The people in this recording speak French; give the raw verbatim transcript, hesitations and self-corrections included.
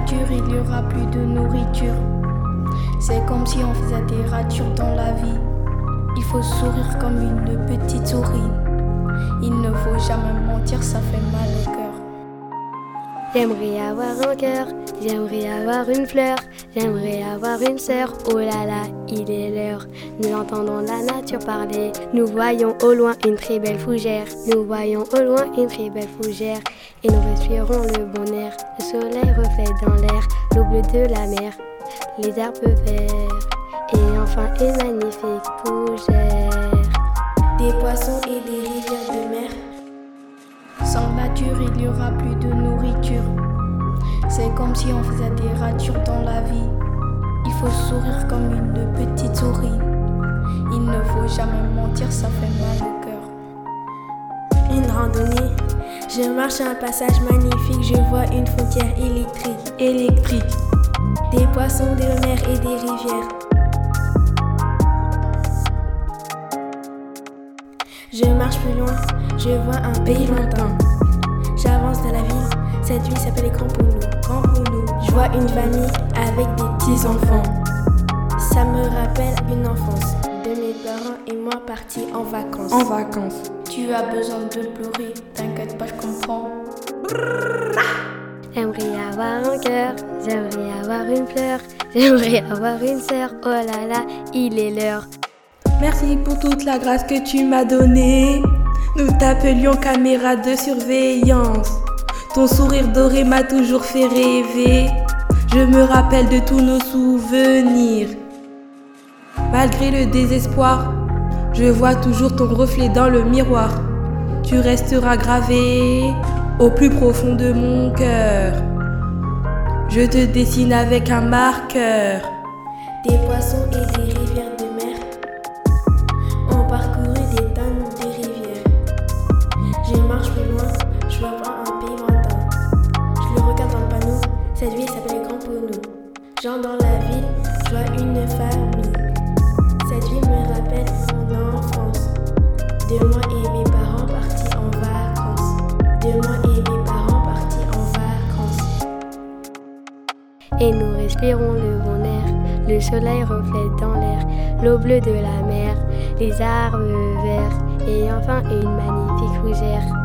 nature, il n'y aura plus de nourriture. C'est comme si on faisait des ratures dans la vie. Il faut sourire comme une petite souris. Il ne faut jamais mentir, ça fait mal au cœur. J'aimerais avoir un cœur, j'aimerais avoir une fleur, j'aimerais avoir une sœur. Oh là là, il est l'heure. Nous entendons la nature parler. Nous voyons au loin une très belle fougère. Nous voyons au loin une très belle fougère. Et nous respirons le bon air. Le soleil reflète dans l'air l'eau bleue de la mer, les arbres verts. Et enfin une magnifique fougère. Des poissons et des rivières de mer. Sans nature, il n'y aura plus de nourriture. C'est comme si on faisait des ratures dans la vie. Il faut sourire comme une petite souris. Il ne faut jamais mentir, ça fait mal au cœur. Une randonnée, je marche à un passage magnifique. Je vois une frontière électrique. Électrique. Des poissons, des mers et des rivières. Je marche plus loin, je vois un pays lointain. J'avance dans la ville, cette ville s'appelle Grand Pounou. Grand Pounou. Je vois une famille avec des petits enfants. Ça me rappelle une enfance de mes parents et moi partis en vacances. En vacances. Tu as besoin de pleurer, t'inquiète pas, je comprends. J'aimerais avoir un cœur, j'aimerais avoir une fleur, j'aimerais avoir une sœur. Oh là là, il est l'heure. Merci pour toute la grâce que tu m'as donnée. Nous t'appelions caméra de surveillance. Ton sourire doré m'a toujours fait rêver. Je me rappelle de tous nos souvenirs. Malgré le désespoir, je vois toujours ton reflet dans le miroir. Tu resteras gravé au plus profond de mon cœur. Je te dessine avec un marqueur. Des poissons et des rivières de mer ont parcouru des tonnes de rivières. Je marche plus loin, je vois un pays lointain. Je le regarde dans le panneau, cette ville s'appelle Grand Pounou. J'entre dans la ville, je vois une famille. Cette ville me rappelle mon enfance. De moi et mes parents partis en vacances. De moi et mes parents partis en vacances. Et nous respirons le bon air. Le soleil reflète dans l'air l'eau bleue de la mer, les arbres verts et enfin une magnifique fougère.